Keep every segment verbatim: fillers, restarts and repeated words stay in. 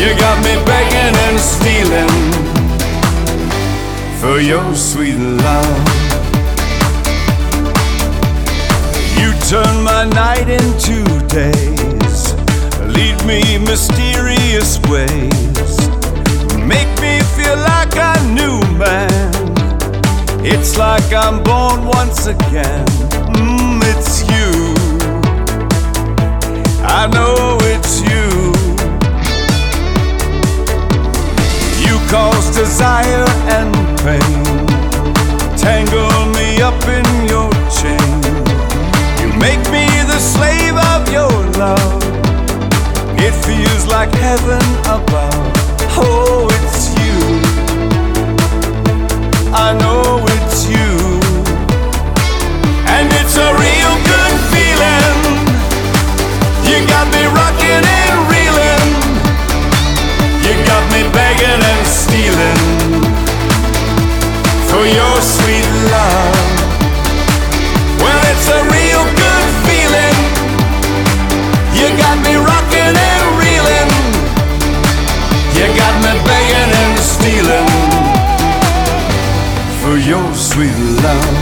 You got me begging and stealing for your sweet love. You turn my night into days, lead me mysterious ways, make me feel like a new man. It's like I'm born once again. Mm, it's you, I know it's you. You cause desire and pain, tangle me up in your chain. You make me the slave of your love. It feels like heaven above. Oh, it's you, I know it's you. And it's a real good feeling. You got me rocking and reeling. You got me begging and stealing for your sweet love. Well, it's a real good feeling. You got me rocking and reeling. You got me begging and stealing for your sweet love.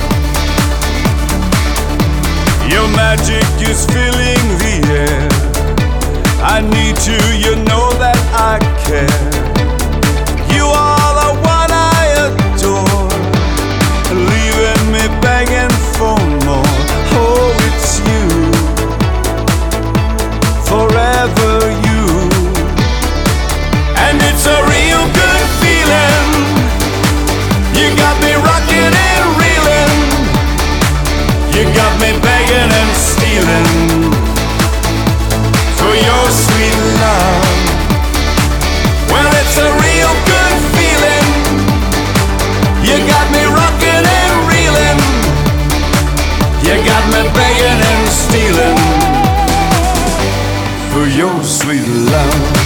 Your magic is filling the air. I need you, you know that I care. You are the one I adore, leaving me begging for more. Oh, it's you, forever you. And it's a real good feeling. You got me rocking and reeling. You got me begging and stealing for your sweet love. Well, it's a real good feeling. You got me rocking and reeling. You got me begging and stealing for your sweet love.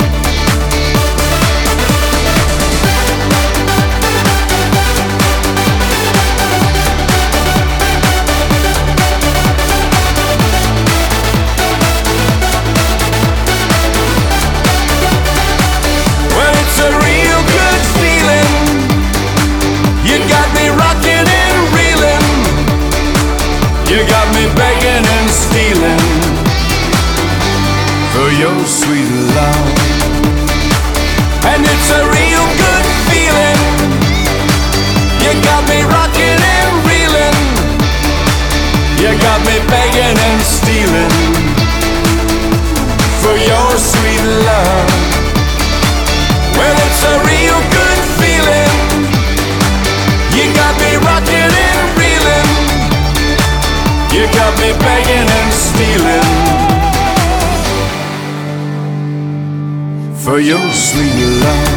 You got me begging and stealing for your sweet love. And it's a real good feeling. You got me rocking and reeling. You got me begging and stealing for your sweet love. Well, it's a real good feeling. You got me rocking and reeling. You got me begging and stealing for your sweet love.